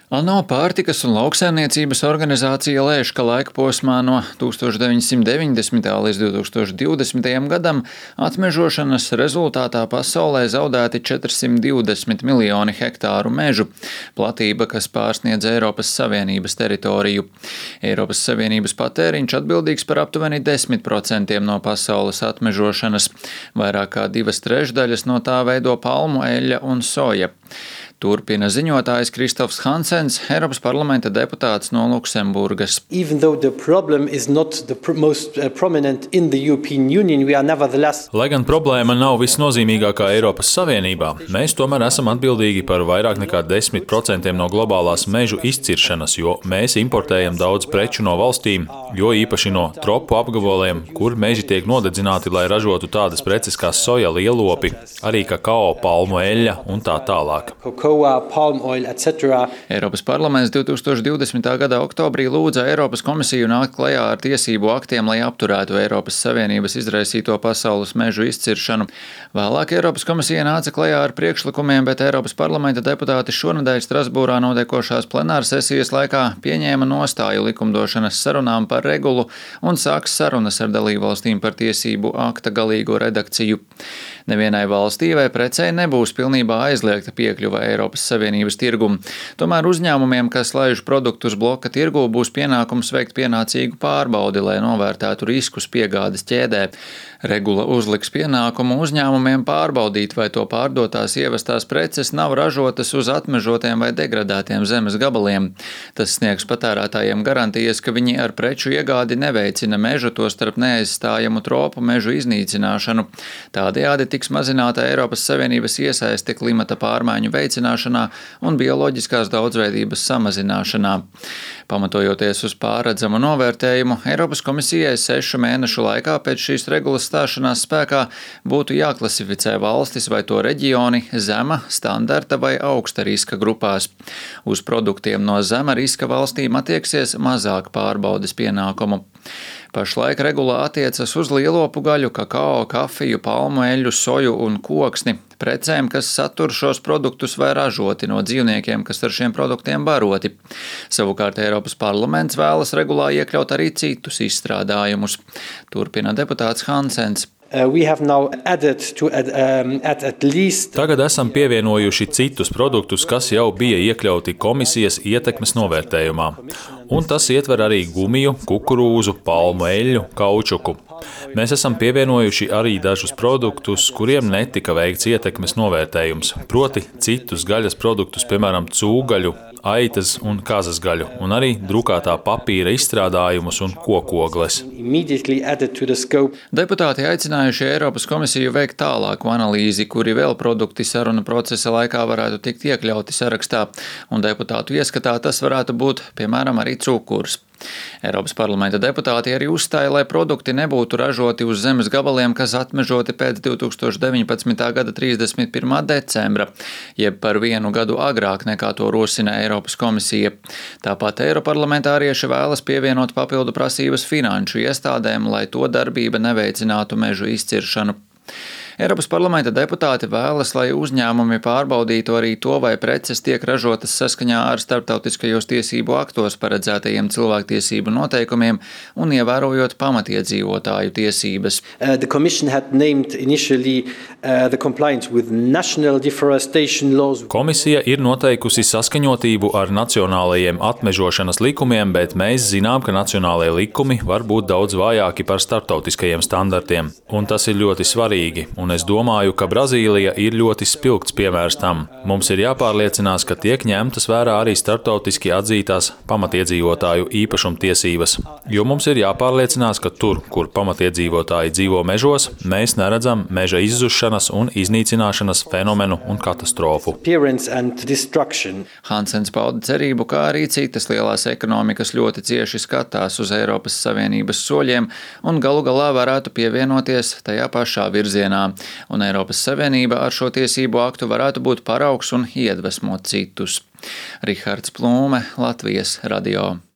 ANO pārtikas un lauksaimniecības organizācija lēš, ka laika posmā no 1990. līdz 2020. gadam atmežošanas rezultātā pasaulē zaudēti 420 miljoni hektāru mežu, platība, kas pārsniedz Eiropas Savienības teritoriju. Eiropas Savienības patēriņš atbildīgs par aptuveni 10% no pasaules atmežošanas. Vairāk kā 2/3 no tā veido palmu eļļa un soja. Turpina ziņotājs Kristofs Hansens, Eiropas parlamenta deputāts no Luksemburgas. Lai gan problēma nav visnozīmīgākā Eiropas Savienībā, mēs tomēr esam atbildīgi par vairāk nekā 10% no globālās mežu izciršanas, jo mēs importējam daudz preču no valstīm, jo īpaši no tropu apgabaliem, kur meži tiek nodedzināti, lai ražotu tādas preces kā soja, lielopi, arī kakao, palmu eļļa un tā tālāk. Palm oil, etc. Eiropas parlaments 2020. gada oktobrī lūdza Eiropas komisiju nākt klajā ar tiesību aktiem, lai apturētu Eiropas Savienības izraisīto pasaules mežu izciršanu. Vēlāk Eiropas komisija nāca klajā ar priekšlikumiem, bet Eiropas parlamenta deputāti šonedēļ Strasbūrā notiekošās plenārsesijas laikā pieņēma nostāju likumdošanas sarunām par regulu un sāks sarunas ar dalībvalstīm par tiesību akta galīgo redakciju. Nevienai valstī vai precei nebūs pilnībā aizliegta piekļuva Eiropas Savienības tirgumu. Tomēr uzņēmumiem, kas laiž produktus bloka tirgū, būs pienākums veikt pienācīgu pārbaudi, lai novērtētu riskus piegādes ķēdē. Regula uzliks pienākumu uzņēmumiem pārbaudīt, vai to pārdotās ievestās preces nav ražotas uz atmežotiem vai degradētiem zemes gabaliem. Tas sniegs patērētājiem garantijas, ka viņi ar preču iegādi neveicina mežu, tostarp neaizstājamu tropu mežu iznīcināšanu. Tādējādi tiks mazināta Eiropas Savienības iesaiste klimata pārmaiņu veicināšanā un bioloģiskās daudzveidības samazināšanā. Pamatojoties uz pārredzamu novērtējumu, Eiropas komisijai 6 mēnešu laikā pēc šīs regulas stāšanās spēkā būtu jāklasificē valstis vai to reģioni zema, standarta vai augsta riska grupās. Uz produktiem no zema riska valstīm attieksies mazāk pārbaudes pienākumu. Pašlaik regulā attiecas uz lielopu gaļu, kakao, kafiju, palmu eļļu, soju un koksni, precēm, kas satur šos produktus vai ražoti no dzīvniekiem, kas ar šiem produktiem baroti. Savukārt Eiropas parlaments vēlas regulā iekļaut arī citus izstrādājumus. Turpina deputāts Hansens. Tagad esam pievienojuši citus produktus, kas jau bija iekļauti komisijas ietekmes novērtējumā. Un tas ietver arī gumiju, kukurūzu, palmu eļļu, kaučuku. Mēs esam pievienojuši arī dažus produktus, kuriem netika veikts ietekmes novērtējums, proti citus gaļas produktus, piemēram, cūgaļu, aitas un kazas gaļu, un arī drukātā papīra izstrādājumus un kokogles. Deputāti aicinājuši Eiropas komisiju veikt tālāku analīzi, kuri vēl produkti sarunu procesa laikā varētu tikt iekļauti sarakstā, un deputātu ieskatā tas varētu būt, piemēram, arī cukurs. Eiropas parlamenta deputāti arī uzstāja, lai produkti nebūtu ražoti uz zemes gabaliem, kas atmežoti pēc 2019. gada 31. decembra, jeb par 1 gadu agrāk nekā to rosina Eiropas komisija. Tāpat eiroparlamentārieši vēlas pievienot papildu prasības finanšu iestādēm, lai to darbība neveicinātu mežu izciršanu. Eiropas parlamenta deputāti vēlas, lai uzņēmumi pārbaudītu arī to, vai preces tiek ražotas saskaņā ar starptautiskajos tiesību aktos paredzētajiem cilvēktiesību noteikumiem un ievērojot pamatiedzīvotāju tiesības. Komisija ir noteikusi saskaņotību ar nacionālajiem atmežošanas likumiem, bet mēs zinām, ka nacionālajie likumi var būt daudz vājāki par starptautiskajiem standartiem, un tas ir ļoti svarīgi. Un es domāju, ka Brazīlija ir ļoti spilgts piemērs tam. Mums ir jāpārliecinās, ka tiek ņemtas vērā arī starptautiski atzītās pamatiedzīvotāju īpašumtiesības, jo mums ir jāpārliecinās, ka tur, kur pamatiedzīvotāji dzīvo mežos, mēs neredzam meža izzušanas un iznīcināšanas fenomenu un katastrofu. Hansens pauda cerību, kā arī citas lielās ekonomikas ļoti cieši skatās uz Eiropas Savienības soļiem un galu galā varētu pievienoties tajā pašā virzienā. Un Eiropas Savienība ar šo tiesību aktu varētu būt paraugs un iedvesmot citus. Rihards Plūme, Latvijas radio.